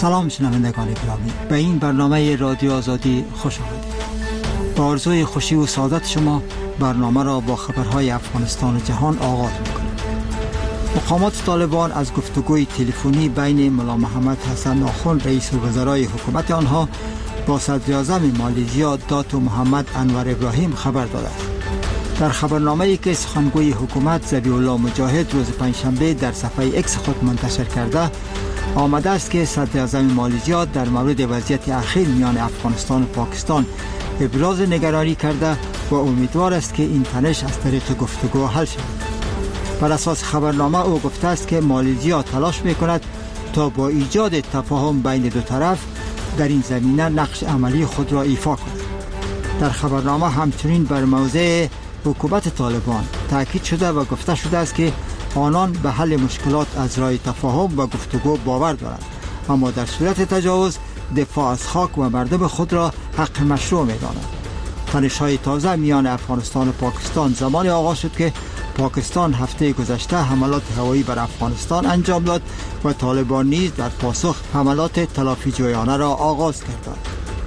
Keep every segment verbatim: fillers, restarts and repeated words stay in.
سلام شنوندگان گرامی، به این برنامه رادیو آزادی خوش آمدید. با آرزوی خوشی و سعادت شما برنامه را با خبرهای افغانستان و جهان آغاز می‌کنیم. مقامات طالبان از گفتگوی تلفنی بین ملا محمد حسن آخوند رئیس الوزرای حکومت آنها با صدر اعظم مالزیا داتو محمد انور ابراهیم خبر دادند. در خبرنامه‌ای که سخنگوی حکومت ذبیح الله مجاهد روز پنجشنبه در صفحه ایکس خود منتشر کرده آمده است که صدر اعظم مالزیا در مورد وضعیت اخیر میان افغانستان و پاکستان ابراز نگرانی کرده و امیدوار است که این تنش از طریق گفتگو حل شود. بر اساس خبرنامه او گفته است که مالزیا تلاش می‌کند تا با ایجاد تفاهم بین دو طرف در این زمینه نقش عملی خود را ایفا کند. در خبرنامه همچنین بر موضع حکومت طالبان تاکید شده و گفته شده است که آنان به حل مشکلات از راه تفاهم و گفتگو باور دارند، اما در صورت تجاوز دفاع از خاک و مردم خود را حق مشروع می‌دانند. تنش‌های تازه میان افغانستان و پاکستان زمانی آغاز شد که پاکستان هفته گذشته حملات هوایی بر افغانستان انجام داد و طالبان نیز در پاسخ حملات تلافی جویانه را آغاز کردند.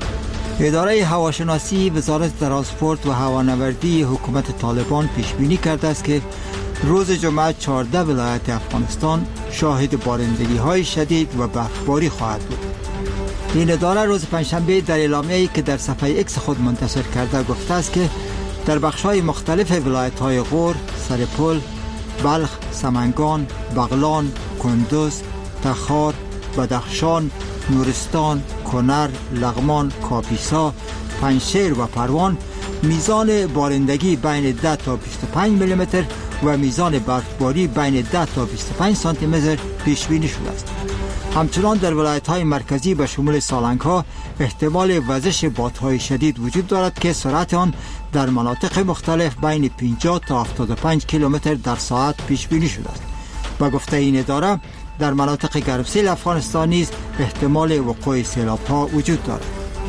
اداره هواشناسی وزارت ترانسپورت و هوانوردی حکومت طالبان پیش بینی کرده است که روز جمعه چهارده ولایت افغانستان شاهد بارندگی‌های شدید و برفباری خواهد بود. این اداره روز پنجشنبه در اعلامیه‌ای که در صفحه ایکس خود منتشر کرده گفته است که در بخش‌های مختلف ولایت‌های غور، سرپل، بلخ، سمنگان، بغلان، کندز، تخار، بدخشان، نورستان، کنر، لغمان، کاپیسا، پنجشیر و پروان میزان بارندگی بین ده تا بیست و پنج میلی متر و میزان برفباری بین ده تا بیست و پنج سانتی متر پیش بینی شده است. همچنان در ولایت‌های مرکزی به شمول سالنگ‌ها احتمال وزش بادهای شدید وجود دارد که سرعت آن در مناطق مختلف بین پنجاه تا هفتاد و پنج کیلومتر در ساعت پیش بینی شده است. با گفته این اداره در مناطق گرمسیر افغانستان نیز احتمال وقوع سیلاب‌ها وجود دارد.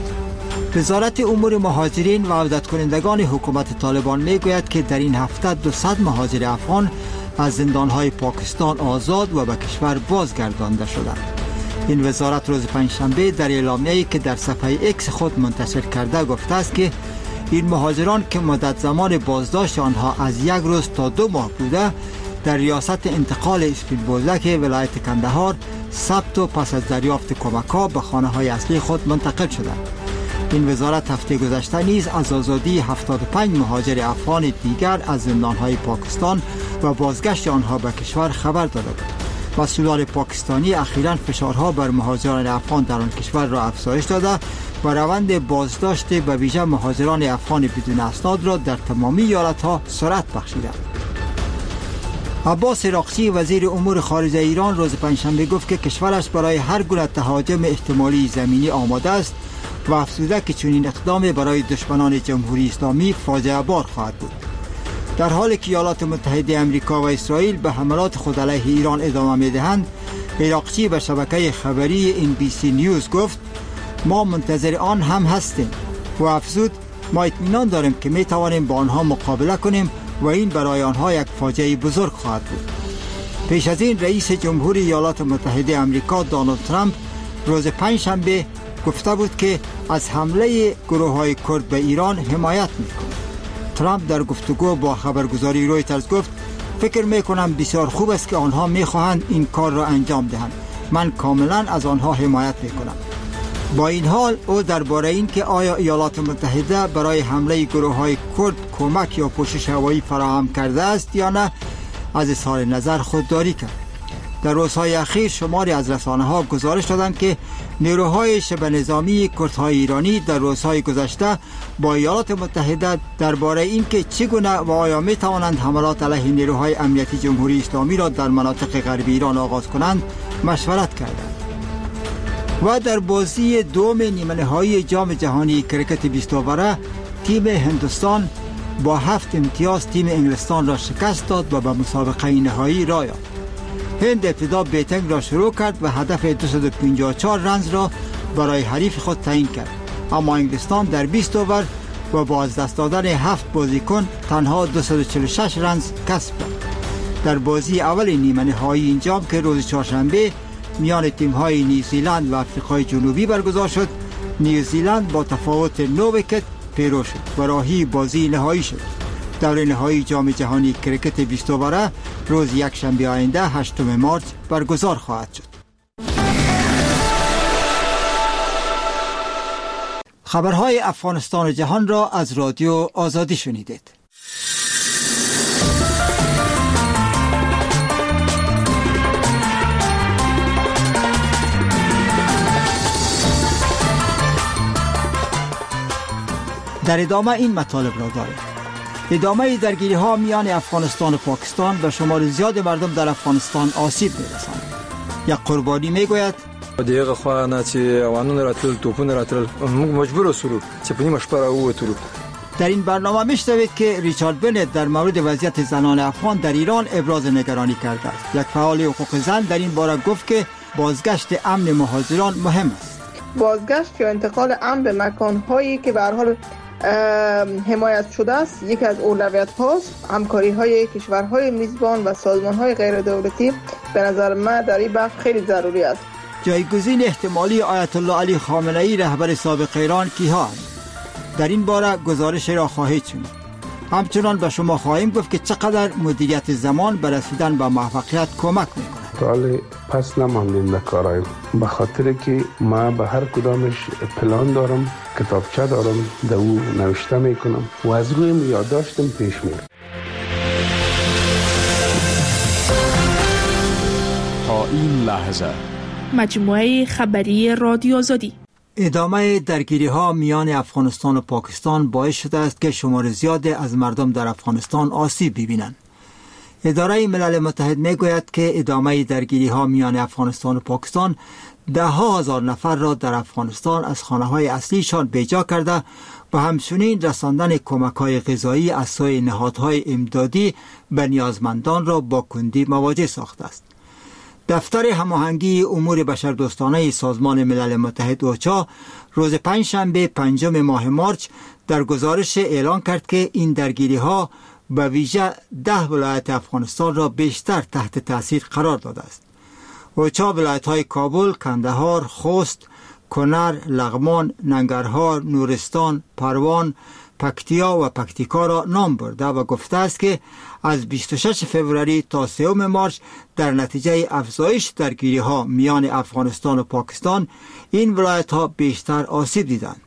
وزارت امور مهاجرین و عودت کنندگان حکومت طالبان میگوید که در این هفته دویست مهاجر افغان از زندان‌های پاکستان آزاد و به کشور بازگردانده شدند. این وزارت روز پنجشنبه در اعلامیه‌ای که در صفحه ایکس خود منتشر کرده گفته است که این مهاجران که مدت زمان بازداشت آنها از یک روز تا دو ماه بوده در ریاست انتقال اسپین بولدک ولایت کندهار ثبت و پس از دریافت کمک‌ها به خانه‌های اصلی خود منتقل شدند. این وزارت هفته گذشته نیز از آزادی هفتاد و پنج مهاجر افغان دیگر از زندان‌های پاکستان و بازگشت آنها به کشور خبر داده بود. مسئولان پاکستانی اخیراً فشارها بر مهاجران افغان در آن کشور را افزایش داده و روند بازداشت به ویژه مهاجران افغان بدون اسناد را در تمامی ایالت‌ها سرعت بخشیدند. عباس راقچی وزیر امور خارجه ایران روز پنجشنبه گفت که کشورش برای هر گونه تهاجم احتمالی زمینی آماده است و افزوده که چنین اقدام برای دشمنان جمهوری اسلامی فاجعه بار خواهد بود. در حالی که ایالات متحده آمریکا و اسرائیل به حملات خود علیه ایران ادامه می‌دهند، راقچی به شبکه خبری ان بی سی نیوز گفت ما منتظر آن هم هستیم و افزود ما اطمینان داریم که می توانیم با آنها مقابله کنیم و این برای آنها یک فاجعه بزرگ خواهد بود. پیش از این رئیس جمهوری ایالات متحده آمریکا دونالد ترامپ روز پنجشنبه گفته بود که از حمله گروه‌های کرد به ایران حمایت می‌کند. ترامپ در گفتگو با خبرگزاری رویترز گفت فکر می‌کنم بسیار خوب است که آنها می‌خواهند این کار را انجام دهند. من کاملا از آنها حمایت می‌کنم. با این حال او درباره این که آیا ایالات متحده برای حمله گروه‌های کرد کمک یا پوشش هوایی فراهم کرده است یا نه از اظهار نظر خودداری کرد. در روزهای اخیر شماری از رسانه‌ها گزارش دادند که نیروهای شبه نظامی کردهای ایرانی در روزهای گذشته با ایالات متحده درباره اینکه چگونه و آیا می توانند حملات علیه نیروهای امنیتی جمهوری اسلامی را در مناطق غربی ایران آغاز کنند مشورت کردند. و در بازی دوم نیمه نهایی جام جهانی کرکت بیست اوره تیم هندوستان با هفت امتیاز تیم انگلستان را شکست داد و به مسابقه نهایی راه یافت. هند ابتدا بیتنگ را شروع کرد و هدف دویست و پنجاه و چهار رنز را برای حریف خود تعیین کرد، اما انگلستان در بیست اوور و با از دست دادن هفت بازیکن تنها دویست و چهل و شش رنز کسب کرد. در بازی اول نیمه نهایی این جام که روز چهارشنبه میان تیم‌های نیوزیلند و آفریقای جنوبی برگزار شد. نیوزیلند با تفاوت نه ویکت پیروز شد و راهی بازی نهایی شد. دور نهایی جام جهانی کرکت بیست اووره روز یک شنبه آینده هشتم مارس برگزار خواهد شد. خبرهای افغانستان و جهان را از رادیو آزادی شنیدید. در ادامه این مطالب را داریم. ادامه درگیری ها میان افغانستان و پاکستان به شمار زیاد مردم در افغانستان آسیب می‌رساند. یک قربانی میگوید دیگه خواهد نه چی وانون راتل توپون راتل مجبور سرو چه پنیم اشپاره او ترو. در این برنامه میشنوید که ریچارد بنت در مورد وضعیت زنان افغان در ایران ابراز نگرانی کرده است. یک فعال حقوق زن در این باره گفت که بازگشت امن مهاجران مهم است. بازگشت یا انتقال امن به مکان‌هایی که به هر حال حمایت شده است یکی از اولویت هاست. همکاری های کشورهای میزبان و سازمان های غیر دولتی به نظر من در این بخش خیلی ضروری است. جایگزین احتمالی آیت الله علی خامنه ای رهبر سابق ایران کیها در این باره گزارش را خواهید شنید. همچنان به شما خواهیم گفت که چقدر مدیریت زمان به رسیدن به موفقیت کمک میکند. ولی پس نماندیم در کارایم، به خاطر که ما به هر کدامش پلان دارم، کتابچه دارم، در او نوشته میکنم و از روی یادداشتم پیش میرم. تا این لحظه مجموعه خبری رادیو آزادی. ادامه درگیری ها میان افغانستان و پاکستان باعث شده است که شمار زیادی از مردم در افغانستان آسیب ببینند. اداره ملل متحد میگوید که ادامه درگیری ها میان افغانستان و پاکستان ده ها هزار نفر را در افغانستان از خانه های اصلیشان بیجا کرده و همچنین رساندن کمک های غذایی از سوی نهادهای امدادی به نیازمندان را با کندی مواجه ساخته است. دفتر هماهنگی امور بشردوستانه سازمان ملل متحد اوچا روز پنجشنبه پنجم ماه مارس در گزارش اعلان کرد که این درگیری ها به ویژه ده ولایت افغانستان را بیشتر تحت تاثیر قرار داده است. اوچا ولایت های کابل، کندهار، خوست، کنر، لغمان، ننگرهار، نورستان، پروان، پکتیا و پکتیکا را نام برده و گفته است که از بیست و ششم فوریه تا سوم مارس در نتیجه افزایش درگیری ها میان افغانستان و پاکستان این ولایت ها بیشتر آسیب دیدند.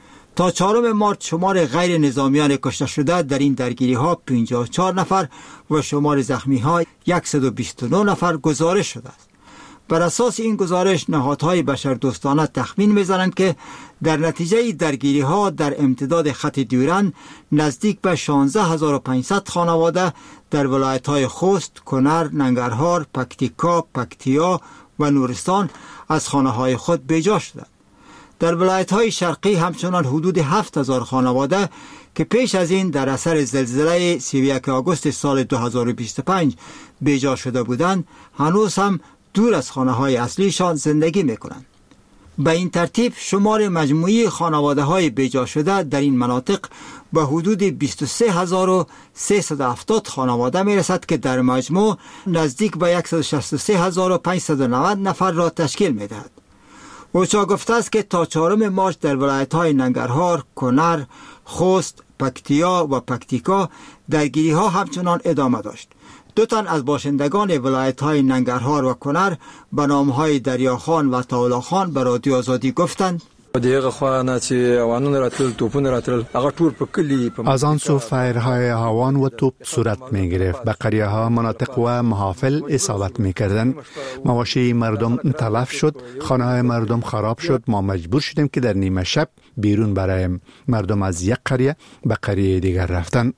تا چهارم مارس شمار غیر نظامیان کشته شده در این درگیری ها پنجاه و چهار نفر و شمار زخمی ها صد و بیست و نه نفر گزارش شده است. بر اساس این گزارش نهادهای بشردوستانه تخمین می‌زنند که در نتیجه درگیری ها در امتداد خط دیورند نزدیک به شانزده هزار و پانصد خانواده در ولایت‌های خوست، کنر، ننگرهار، پکتیکا، پکتیا و نورستان از خانه‌های خود بیجا شدند. در ولایت‌های شرقی همچنان حدود هفت هزار خانواده که پیش از این در اثر زلزله سی و یک آگوست سال دو هزار و بیست و پنج بیجا شده بودند هنوز هم دور از خانه‌های اصلیشان زندگی می‌کنند. به این ترتیب شمار مجموعی خانواده‌های بیجا شده در این مناطق به حدود بیست و سه هزار و سیصد و هفتاد خانواده می‌رسد که در مجموع نزدیک به صد و شصت و سه هزار و پانصد و نود نفر را تشکیل می‌دهد. اوچا گفته است که تا چهارم مارس در ولایت‌های ننگرهار، کنر، خوست، پکتیا و پکتیکا درگیری‌ها همچنان ادامه داشت. دو تن از باشندگان ولایت‌های ننگرهار و کنر به نام‌های دریاخان و تاولاخان به رادیو آزادی گفتند دیگه خواهد نه چی وانون راتل توپون راتل اگر تور پکلی از آن سو فایرهای هوان و توپ صورت می گرفت. به قریه ها مناطق و محافل اصابت می کردن. مواشی مردم تلف شد، خانه های مردم خراب شد. ما مجبور شدیم که در نیمه شب بیرون برایم. مردم از یک قریه به قریه دیگر رفتن.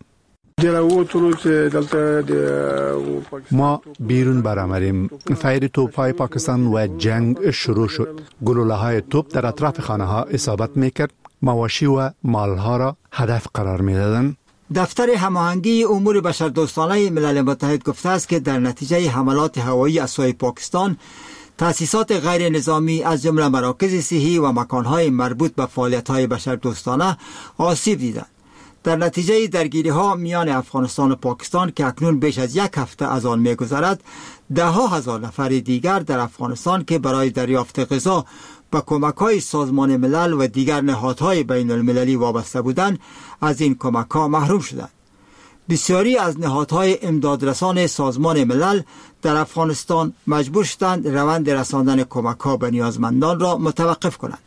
ما بیرون برآمدیم. فایر توپ‌های پاکستان و جنگ شروع شد. گلوله‌های توپ در اطراف خانه‌ها اصابت می‌کرد. مواشی و مال‌ها را هدف قرار می‌دادند. دفتر هماهنگی امور بشردوستانه ملل متحد گفته است که در نتیجه حملات هوایی از سوی پاکستان تأسیسات غیر نظامی از جمله مراکز صحی و مکان‌های مربوط به فعالیت‌های بشردوستانه آسیب دیدند. در نتیجه درگیری ها میان افغانستان و پاکستان که اکنون بیش از یک هفته از آن میگذرد، ده ها هزار نفر دیگر در افغانستان که برای دریافت غذا به کمک‌های سازمان ملل و دیگر نهادهای بین المللی وابسته بودند، از این کمک‌ها محروم شدند. بسیاری از نهادهای امدادرسان سازمان ملل در افغانستان مجبور شدند روند رساندن کمک‌ها به نیازمندان را متوقف کنند.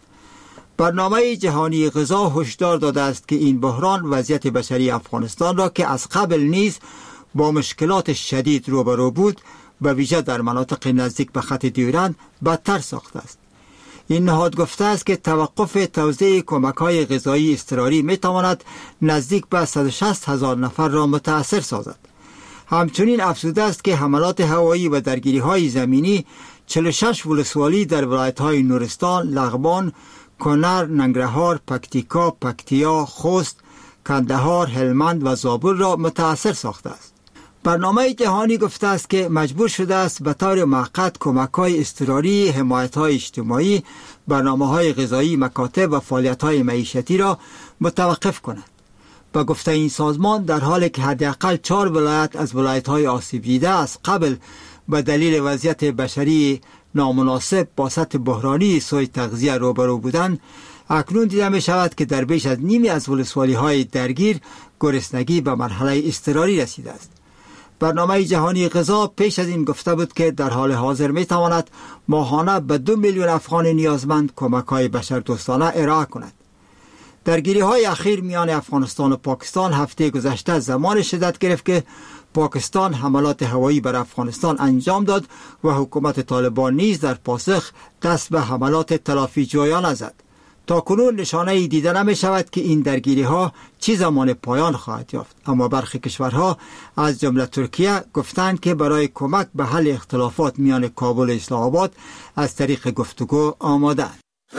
برنامه جهانی غذا هشدار داده است که این بحران وضعیت بشری افغانستان را که از قبل نیز با مشکلات شدید روبرو بود، به ویژه در مناطق نزدیک به خط دیورند، بدتر ساخته است. این نهاد گفته است که توقف توزیع کمک‌های غذایی اضطراری می‌تواند نزدیک به صد و شصت هزار نفر را متأثر سازد. همچنین افزوده است که حملات هوایی و درگیری‌های زمینی چهل و شش ولسوالی در ولایت‌های نورستان، لغمان، کنر، ننگرهار، پکتیکا، پکتیا، خوست، کندهار، هلمند و زابل را متأثر ساخته است. برنامه جهانی گفته است که مجبور شده است به طور موقت کمک‌های اضطراری، حمایت‌های اجتماعی، برنامه‌های غذایی، مکاتب و فعالیت‌های معیشتی را متوقف کند. به گفته این سازمان، در حالی که حداقل چهار ولایت از ولایت‌های آسیب دیده از قبل به دلیل وضعیت بشری نامناسب با سطح بحرانی سوء تغذیه روبرو بودند، اکنون دیده می شود که در بیش از نیمی از ولسوالی‌های درگیر گرسنگی به مرحله اضطراری رسیده است. برنامه جهانی غذا پیش از این گفته بود که در حال حاضر می تواند ماهانه به دو میلیون افغان نیازمند کمک‌های بشردوستانه ارائه کند. درگیری های اخیر میان افغانستان و پاکستان هفته گذشته زمان شدت گرفت که پاکستان حملات هوایی بر افغانستان انجام داد و حکومت طالبان نیز در پاسخ دست به حملات تلافی جویانه زد. تا کنون نشانه دیده نمی شود که این درگیری ها چی زمان پایان خواهد یافت، اما برخی کشورها از جمله ترکیه گفتند که برای کمک به حل اختلافات میان کابل و اسلام آباد از طریق گفتگو آماده‌اند.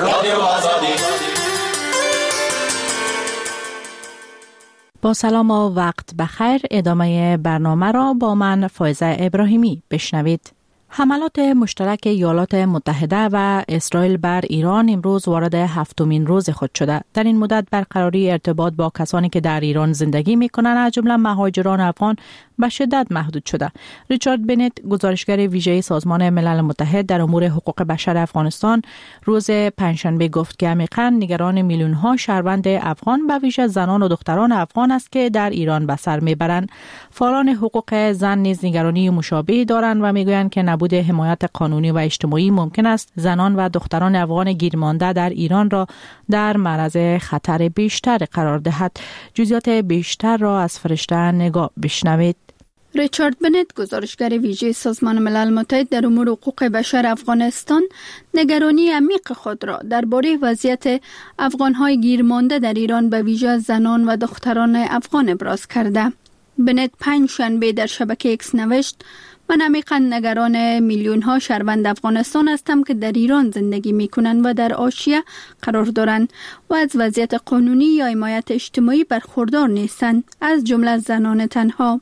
با سلام و وقت بخیر، ادامه برنامه را با من فایزه ابراهیمی بشنوید. حملات مشترک ایالات متحده و اسرائیل بر ایران امروز وارد هفتمین روز خود شده. در این مدت برقراری ارتباط با کسانی که در ایران زندگی می‌کنند، از جمله مهاجران افغان، به شدت محدود شده. ریچارد بنت، گزارشگر ویژه سازمان ملل متحد در امور حقوق بشر افغانستان، روز پنجشنبه گفت که عمیقاً نگران میلیون‌ها شهروند افغان، به ویژه زنان و دختران افغان است که در ایران به سر میبرند. فعالان حقوق زن نیز نگرانی مشابهی دارند و میگویند که نبود حمایت قانونی و اجتماعی ممکن است زنان و دختران افغان گیرمانده در ایران را در معرض خطر بیشتر قرار دهد. جزئیات بیشتر را از فرشته نگاه بشنوید. ریچارد بنت، گزارشگر ویژه سازمان ملل متحد در امور حقوق بشر افغانستان، نگرانی عمیق خود را درباره وضعیت افغان‌های گیرمانده در ایران به ویژه زنان و دختران افغان ابراز کرده. بنت پنج شنبه در شبکه ایکس نوشت: من عمیقاً نگران میلیون‌ها شهروند افغانستان هستم که در ایران زندگی می‌کنند و در حاشیه قرار دارند و از وضعیت قانونی یا حمایت اجتماعی برخوردار نیستند، از جمله زنان تنها.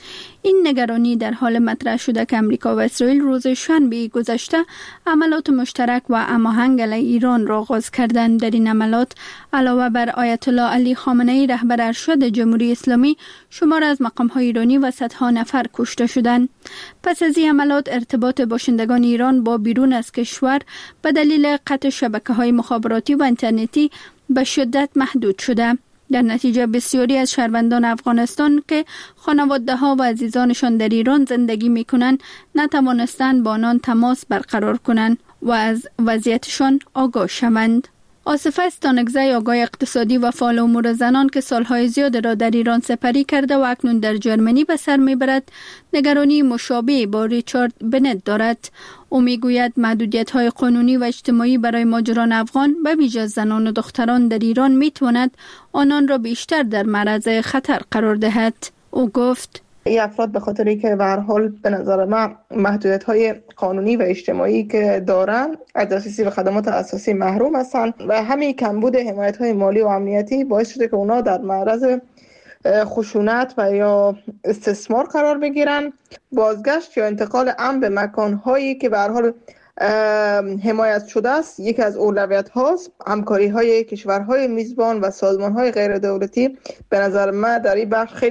این نگرانی در حال مطرح شده که امریکا و اسرائیل روز شنبه گذشته عملات مشترک و هماهنگ علیه ایران را آغاز کردند. در این عملات علاوه بر آیت الله علی خامنه‌ای رهبر ارشد جمهوری اسلامی، شمار از مقام‌های ایرانی و صدها نفر کشته شدند. پس از این عملات ارتباط باشندگان ایران با بیرون از کشور به دلیل قطع شبکه‌های مخابراتی و اینترنتی به شدت محدود شده. در نتیجه بسیاری از شهروندان افغانستان که خانواده‌ها و عزیزانشان در ایران زندگی می‌کنند، نتوانستند با آنان تماس برقرار کنند و از وضعیتشان آگاه شوند. آصف استانکزی، آگاه اقتصادی و فعال امور زنان که سالهای زیاد را در ایران سپری کرده و اکنون در جرمنی به سر میبرد، نگرانی مشابه با ریچارد بنت دارد. او میگوید محدودیت‌های قانونی و اجتماعی برای مهاجران افغان به ویژه زنان و دختران در ایران میتواند آنان را بیشتر در معرض خطر قرار دهد. او گفت: این افراد به خاطری که به هر حال به نظر من محدودیت‌های قانونی و اجتماعی که دارن، از دسترسی به خدمات اساسی محروم هستند و همین کمبود حمایت‌های مالی و امنیتی باعث شده که اونا در معرض خشونت و یا استثمار قرار بگیرن. بازگشت یا انتقال امن به مکان‌هایی که به هر حال حمایت شده است، یکی از اولویت هاست. همکاری های کشورهای میزبان و سازمان های غیر دولتی به نظر من در این بخش خیلی